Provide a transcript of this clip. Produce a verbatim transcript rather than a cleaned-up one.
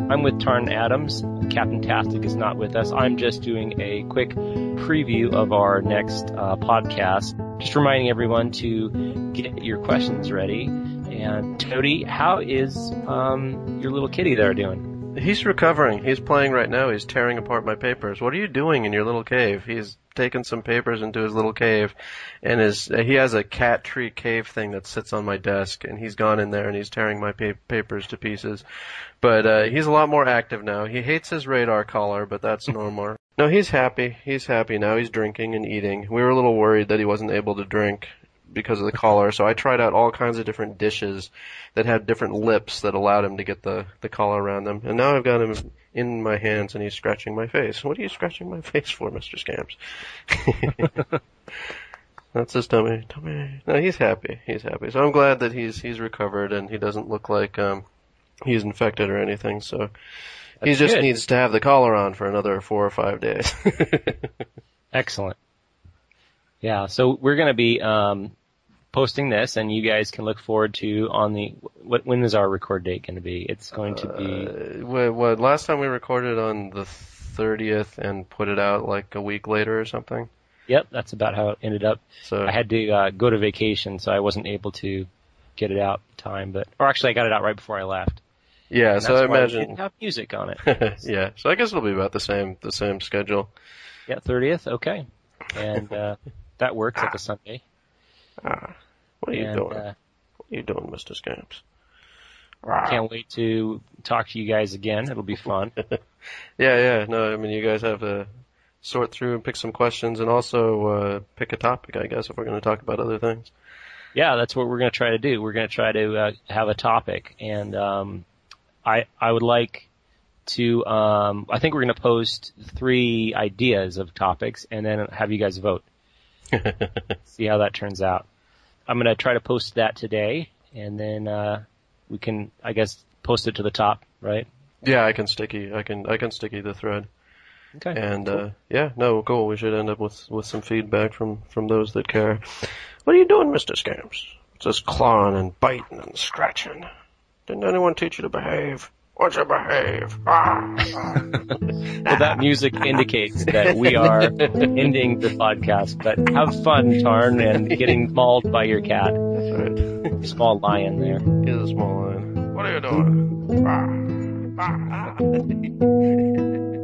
I'm with Tarn Adams. Captain Tastic is not with us. I'm just doing a quick preview of our next uh, podcast. Just reminding everyone to get your questions ready. And Toady, how is um, your little kitty there doing? He's recovering. He's playing right now. He's tearing apart my papers. What are you doing in your little cave? He's taken some papers into his little cave, and his he has a cat tree cave thing that sits on my desk, and he's gone in there and he's tearing my pa- papers to pieces. But uh, he's a lot more active now. He hates his radar collar, but that's normal. No, he's happy. He's happy now. He's drinking and eating. We were a little worried that he wasn't able to drink because of the collar, so I tried out all kinds of different dishes that had different lips that allowed him to get the, the collar around them. And now I've got him in my hands and he's scratching my face. What are you scratching my face for, Mister Scamps? That's his tummy. Tummy. No, he's happy. He's happy. So I'm glad that he's he's recovered and he doesn't look like um he's infected or anything, so That's he just good. needs to have the collar on for another four or five days. Excellent. Yeah, so we're going to be um posting this, and you guys can look forward to on the what when is our record date going to be? It's going to be uh, what, what last time we recorded on the thirtieth and put it out like a week later or something. Yep, that's about how it ended up. So I had to uh, go to vacation, so I wasn't able to get it out in time, but or actually I got it out right before I left. Yeah, and so I imagine we didn't have music on it. Yeah, so I guess it'll be about the same the same schedule. Yeah, thirtieth, okay, and uh, that works at the Sunday. Ah, what are you and, doing? Uh, what are you doing, Mister Scamps? Can't wait to talk to you guys again. It'll be fun. yeah, yeah. No, I mean, you guys have to sort through and pick some questions and also uh, pick a topic, I guess, if we're going to talk about other things. Yeah, that's what we're going to try to do. We're going to try to uh, have a topic. And um, I I would like to, um, I think we're going to post three ideas of topics and then have you guys vote. See how that turns out. I'm going to try to post that today, and then uh, we can, I guess, post it to the top, right? Yeah, I can sticky. I can I can sticky the thread. Okay. And cool. uh, yeah, no, cool. We should end up with with some feedback from from those that care. What are you doing, Mister Scamps? It's just clawing and biting and scratching. Didn't anyone teach you to behave? Why don't you behave? Ah, ah. Well, that music indicates that we are ending the podcast, but have fun, Tarn, and getting mauled by your cat. That's right. Small lion there. He's a small lion. What are you doing? Ah, ah, ah.